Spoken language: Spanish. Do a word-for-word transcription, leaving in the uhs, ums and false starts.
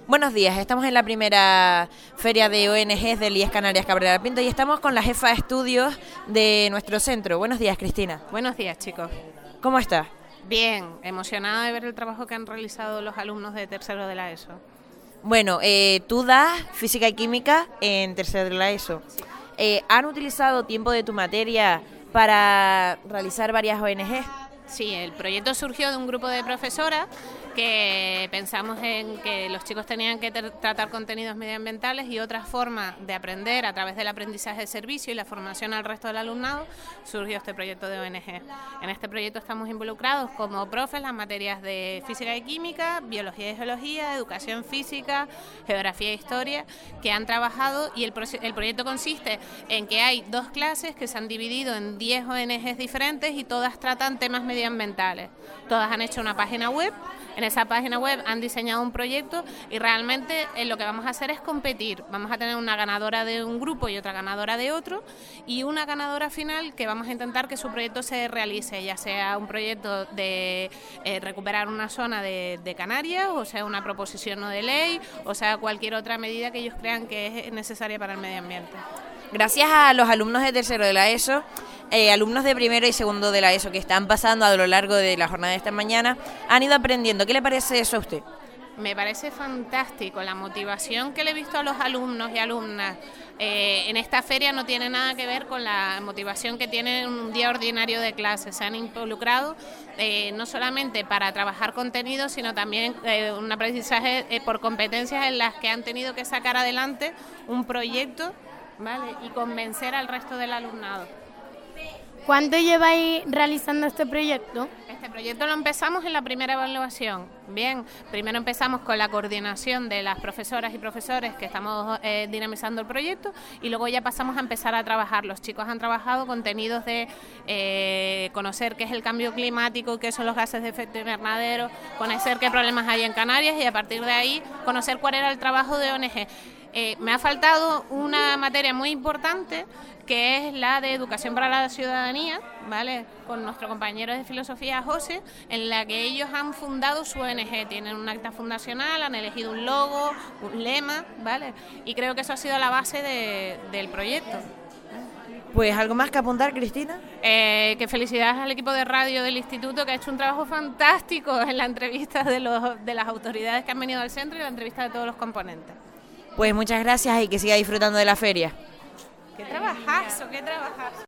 Buenos días, estamos en la primera feria de O N Ges del I E S Canarias Cabrera Pinto y estamos con la jefa de estudios de nuestro centro. Buenos días, Cristina. Buenos días, chicos. ¿Cómo estás? Bien, emocionada de ver el trabajo que han realizado los alumnos de tercero de la ESO. Bueno, eh, tú das física y química en tercero de la ESO. Sí. Eh, ¿Han utilizado tiempo de tu materia para realizar varias O N Ges? Sí, el proyecto surgió de un grupo de profesoras que pensamos en que los chicos tenían que ter- tratar contenidos medioambientales y otra forma de aprender a través del aprendizaje de servicio y la formación al resto del alumnado, surgió este proyecto de O N G. En este proyecto estamos involucrados como profes las materias de física y química, biología y geología, educación física, geografía e historia, que han trabajado y el, pro- el proyecto consiste en que hay dos clases que se han dividido en diez O N Ges diferentes y todas tratan temas medioambientales. Todas han hecho una página web. En esa página web han diseñado un proyecto y realmente eh, lo que vamos a hacer es competir. Vamos a tener una ganadora de un grupo y otra ganadora de otro y una ganadora final que vamos a intentar que su proyecto se realice, ya sea un proyecto de eh, recuperar una zona de, de Canarias, o sea una proposición no de ley, o sea cualquier otra medida que ellos crean que es necesaria para el medio ambiente. Gracias a los alumnos de tercero de la ESO, eh, alumnos de primero y segundo de la ESO que están pasando a lo largo de la jornada de esta mañana, han ido aprendiendo. ¿Qué le parece eso a usted? Me parece fantástico la motivación que le he visto a los alumnos y alumnas eh, en esta feria. No tiene nada que ver con la motivación que tienen un día ordinario de clase. Se han involucrado eh, no solamente para trabajar contenido, sino también eh, un aprendizaje eh, por competencias en las que han tenido que sacar adelante un proyecto, ¿vale? Y convencer al resto del alumnado. ¿Cuánto lleváis realizando este proyecto? Este proyecto lo empezamos en la primera evaluación. Bien, primero empezamos con la coordinación de las profesoras y profesores que estamos eh, dinamizando el proyecto y luego ya pasamos a empezar a trabajar. Los chicos han trabajado contenidos de eh, conocer qué es el cambio climático, qué son los gases de efecto invernadero, conocer qué problemas hay en Canarias y a partir de ahí conocer cuál era el trabajo de O N G. Eh, me ha faltado una materia muy importante que es la de educación para la ciudadanía, ¿vale? Con nuestro compañero de filosofía José, en la que ellos han fundado su O N G, tienen un acta fundacional, han elegido un logo, un lema, ¿vale? Y creo que eso ha sido la base de, del proyecto. Pues algo más que apuntar, Cristina. Eh, que felicidades al equipo de radio del instituto que ha hecho un trabajo fantástico en la entrevista de, los, de las autoridades que han venido al centro y la entrevista de todos los componentes. Pues muchas gracias y que siga disfrutando de la feria. ¡Qué trabajazo, qué trabajazo!